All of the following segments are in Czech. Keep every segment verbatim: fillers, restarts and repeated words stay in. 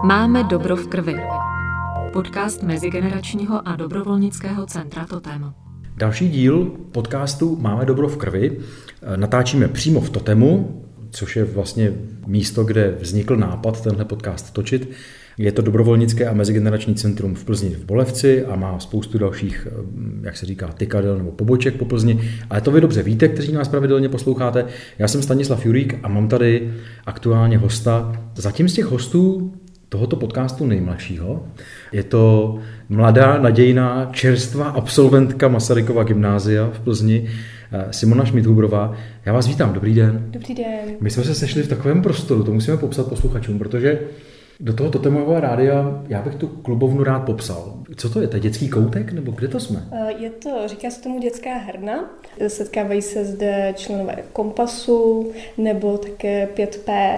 Máme dobro v krvi. Podcast mezigeneračního a dobrovolnického centra Totem. Další díl podcastu Máme dobro v krvi natáčíme přímo v Totemu, což je vlastně místo, kde vznikl nápad tenhle podcast točit. Je to dobrovolnické a mezigenerační centrum v Plzni v Bolevci a má spoustu dalších, jak se říká, tykadel nebo poboček po Plzni. Ale to vy dobře víte, kteří nás pravidelně posloucháte. Já jsem Stanislav Jurík a mám tady aktuálně hosta. Zatím z těch hostů tohoto podcastu nejmladšího. Je to mladá, nadějná, čerstvá absolventka Masarykova gymnázia v Plzni, Simona Schmidhuberová. Já vás vítám, dobrý den. Dobrý den. My jsme se sešli v takovém prostoru, to musíme popsat posluchačům, protože do toho Totemového rádia já bych tu klubovnu rád popsal. Co to je, to je dětský koutek, nebo kde to jsme? Je to, říká se tomu dětská herna. Setkávají se zde členové Kompasu nebo také pět pé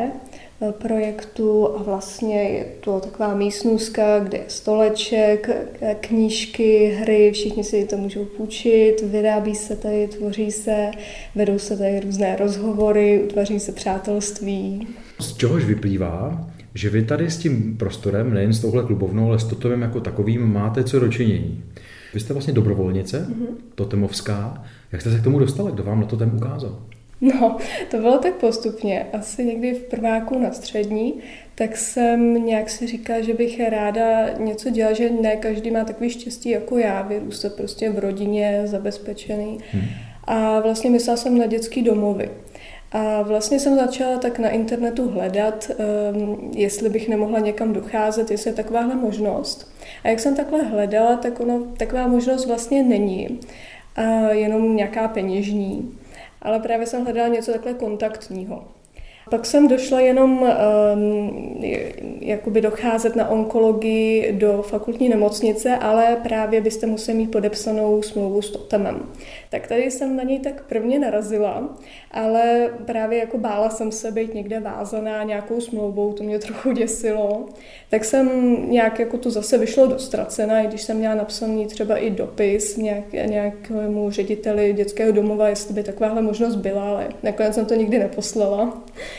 projektu a vlastně je to taková místnůzka, kde je stoleček, knížky, hry, všichni si to můžou půjčit, vyrábí se tady, tvoří se, vedou se tady různé rozhovory, utváří se přátelství. Z čehož vyplývá, že vy tady s tím prostorem, nejen s touhle klubovnou, ale s Totemem jako takovým máte co dočinění. Vy jste vlastně dobrovolnice, mm-hmm. totemovská. Jak jste se k tomu dostala? Kdo vám na Totem ukázal? No, to bylo tak postupně. Asi někdy v prváku na střední, tak jsem nějak si říkala, že bych ráda něco dělala, že ne každý má takový štěstí jako já, vyrůstat prostě v rodině, zabezpečený. Hmm. A vlastně myslela jsem na dětský domovy. A vlastně jsem začala tak na internetu hledat, um, jestli bych nemohla někam docházet, jestli je takováhle možnost. A jak jsem takhle hledala, tak ono, taková možnost vlastně není. A jenom nějaká peněžní. Ale právě jsem hledala něco takhle kontaktního. Pak jsem došla jenom um, jakoby docházet na onkologii do fakultní nemocnice, ale právě byste museli mít podepsanou smlouvu s Totemem. Tak tady jsem na něj tak prvně narazila, ale právě jako bála jsem se být někde vázaná nějakou smlouvou, to mě trochu děsilo. Tak jsem nějak jako to zase vyšlo dostracena, i když jsem měla napsaný třeba i dopis nějak, nějakému řediteli dětského domova, jestli by takováhle možnost byla, ale nakonec jsem to nikdy neposlala.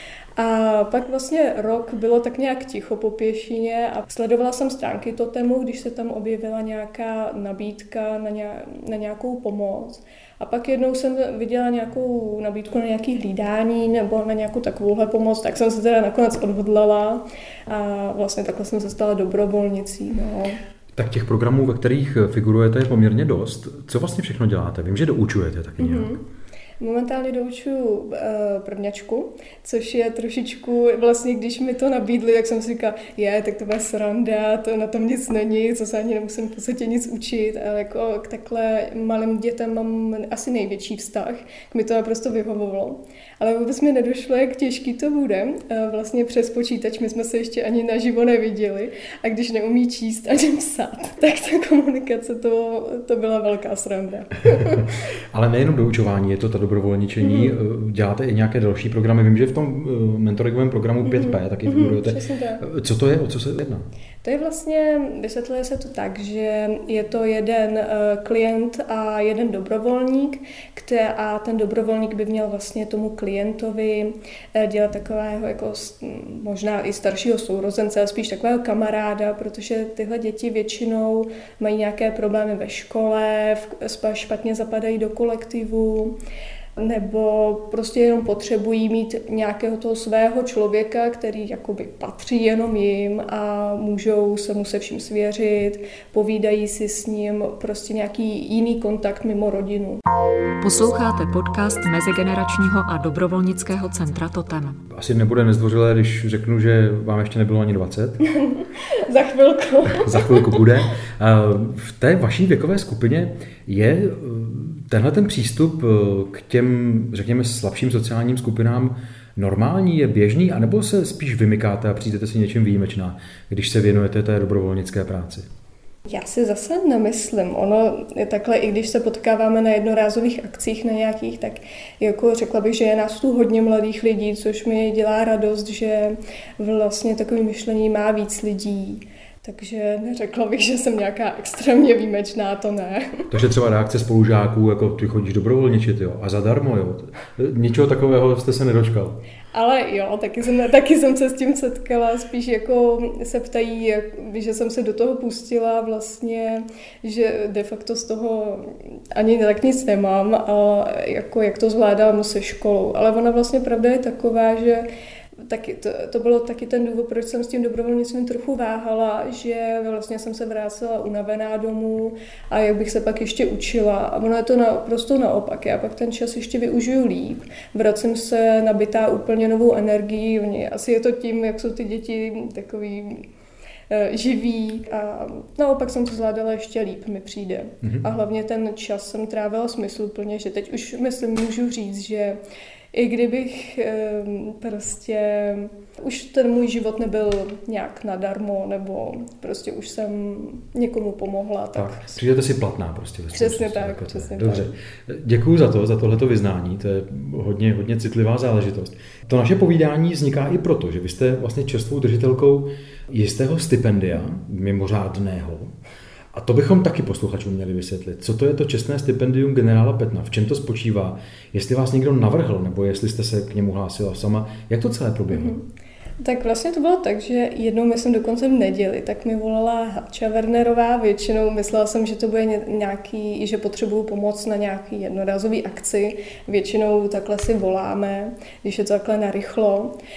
A pak vlastně rok bylo tak nějak ticho po pěšině a sledovala jsem stránky Totemu, když se tam objevila nějaká nabídka na, nějak, na nějakou pomoc. A pak jednou jsem viděla nějakou nabídku na nějaké hlídání nebo na nějakou takovouhle pomoc, tak jsem se teda nakonec odhodlala a vlastně takhle jsem se stala dobrovolnicí. No. Tak těch programů, ve kterých figurujete, je poměrně dost. Co vlastně všechno děláte? Vím, že doučujete taky nějak. Mm-hmm. Momentálně doučuju uh, prvňačku, což je trošičku, vlastně když mi to nabídli, tak jsem si říkala, je, tak to bude sranda, to na tom nic není, co se ani nemusím v podstatě nic učit, ale jako k takhle malým dětem mám asi největší vztah, k mi to naprosto vyhovovalo. Ale vůbec mi nedošlo, jak těžký to bude. Uh, vlastně přes počítač my jsme se ještě ani naživo neviděli a když neumí číst ani psát, tak ta komunikace, to, to byla velká sranda. Ale nejenom doučování, je to ta dobrovolničení, mm-hmm. děláte i nějaké další programy. Vím, že v tom mentoringovém programu mm-hmm. pět pé taky figurujete. Mm-hmm, co to je, o co se jedná? To je vlastně, vysvětluje se to tak, že je to jeden uh, klient a jeden dobrovolník, který, a ten dobrovolník by měl vlastně tomu klientovi uh, dělat takového jako možná i staršího sourozence, ale spíš takového kamaráda, protože tyhle děti většinou mají nějaké problémy ve škole, v, špatně zapadají do kolektivu, nebo prostě jenom potřebují mít nějakého toho svého člověka, který jakoby patří jenom jim a můžou se mu se vším svěřit, povídají si s ním, prostě nějaký jiný kontakt mimo rodinu. Posloucháte podcast mezigeneračního a dobrovolnického centra Totem. Asi nebude nezdvořilé, když řeknu, že vám ještě nebylo ani dvacet. Za chvilku. Za chvilku bude. V té vaší věkové skupině je tenhle ten přístup k těm, řekněme, slabším sociálním skupinám normální, je běžný, anebo se spíš vymykáte a přijdete si něčím výjimečná, když se věnujete té dobrovolnické práci? Já si zase nemyslím. Ono je takhle, i když se potkáváme na jednorázových akcích na nějakých, tak jako řekla bych, že je nás tu hodně mladých lidí, což mi dělá radost, že vlastně takové myšlení má víc lidí. Takže neřekla bych, že jsem nějaká extrémně výjimečná, to ne. Takže třeba reakce spolužáků, jako ty chodíš dobrovolničit, jo, a zadarmo, jo. Ničeho takového jste se nedočkal. Ale jo, taky jsem, taky jsem se s tím setkala, spíš jako se ptají, jak, že jsem se do toho pustila vlastně, že de facto z toho ani tak nic nemám a jako jak to zvládám se školou. Ale ona vlastně pravda je taková, že taky to, to bylo taky ten důvod, proč jsem s tím dobrovolnictvím trochu váhala, že vlastně jsem se vrátila unavená domů a jak bych se pak ještě učila. A ono je to naprosto naopak. Já pak ten čas ještě využiju líp. Vracím se nabitá úplně novou energií. Asi je to tím, jak jsou ty děti takový živý a naopak jsem to zvládala ještě líp, mi přijde. Mm-hmm. A hlavně ten čas jsem trávila smysluplně, že teď už myslím, můžu říct, že i kdybych prostě, už ten můj život nebyl nějak nadarmo, nebo prostě už jsem někomu pomohla. Tak, tak přijdete si platná prostě. Přesně tak, jako přesně Dobře. tak. Děkuju za to, za tohleto vyznání, to je hodně, hodně citlivá záležitost. To naše povídání vzniká i proto, že vy jste vlastně čerstvou držitelkou jistého stipendia, mimořádného. A to bychom taky posluchačům měli vysvětlit. Co to je to čestné stipendium generála Petna? V čem to spočívá? Jestli vás někdo navrhl, nebo jestli jste se k němu hlásila sama? Jak to celé proběhlo? Mm-hmm. Tak vlastně to bylo tak, že jednou, myslím dokonce v neděli, tak mi volala Hatča Wernerová, většinou myslela jsem, že to bude nějaký, že potřebuju pomoc na nějaký jednorázový akci, většinou takhle si voláme, když je to takhle narychlo.